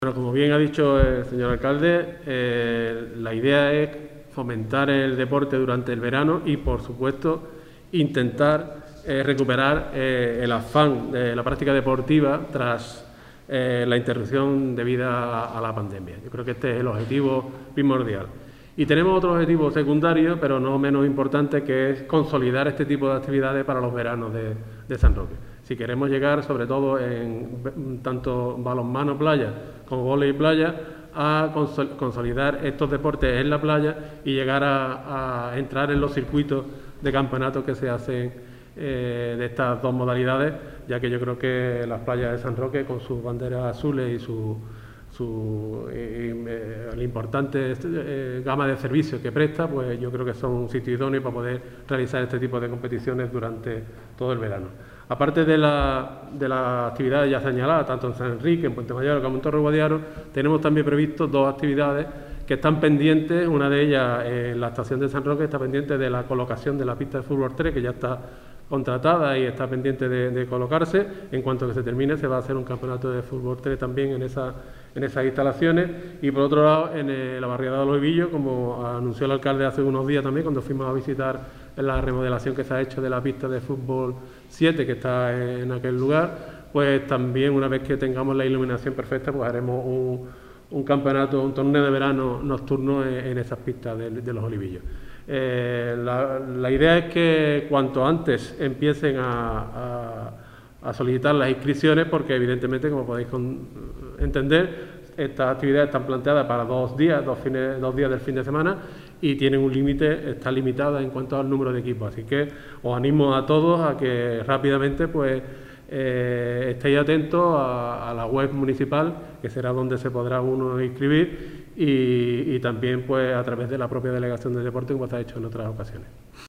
Bueno, como bien ha dicho el señor alcalde, la idea es fomentar el deporte durante el verano y, por supuesto, intentar recuperar el afán de la práctica deportiva tras la interrupción debido a la pandemia. Yo creo que este es el objetivo primordial. Y tenemos otro objetivo secundario, pero no menos importante, que es consolidar este tipo de actividades para los veranos de San Roque. Si queremos llegar, sobre todo en tanto balonmano playa como vóley playa, a consolidar estos deportes en la playa y llegar a entrar en los circuitos de campeonatos que se hacen de estas dos modalidades, ya que yo creo que las playas de San Roque, con sus banderas azules y la importante gama de servicios que presta, pues yo creo que son un sitio idóneo para poder realizar este tipo de competiciones durante todo el verano. Aparte de las actividades ya señaladas, tanto en San Enrique, en Puente Mayor como en Torre Guadiaro, tenemos también previsto dos actividades que están pendientes. Una de ellas, la estación de San Roque, está pendiente de la colocación de la pista de fútbol 3, que ya está contratada y está pendiente de colocarse. En cuanto que se termine, se va a hacer un campeonato de fútbol 3 también en esas instalaciones. Y por otro lado, en la barriada de Los Ovillos, como anunció el alcalde hace unos días también, cuando fuimos a visitar la remodelación que se ha hecho de la pista de fútbol 7 que está en aquel lugar, pues también, una vez que tengamos la iluminación perfecta, pues haremos un campeonato, un torneo de verano nocturno en esas pistas de Los Olivillos. La idea es que cuanto antes empiecen a solicitar las inscripciones, porque evidentemente, como podéis entender, estas actividades están planteadas para dos días del fin de semana, y tienen un límite, está limitada en cuanto al número de equipos. Así que os animo a todos a que rápidamente pues estéis atentos a la web municipal, que será donde se podrá uno inscribir, y también pues a través de la propia Delegación de Deporte, como se ha hecho en otras ocasiones.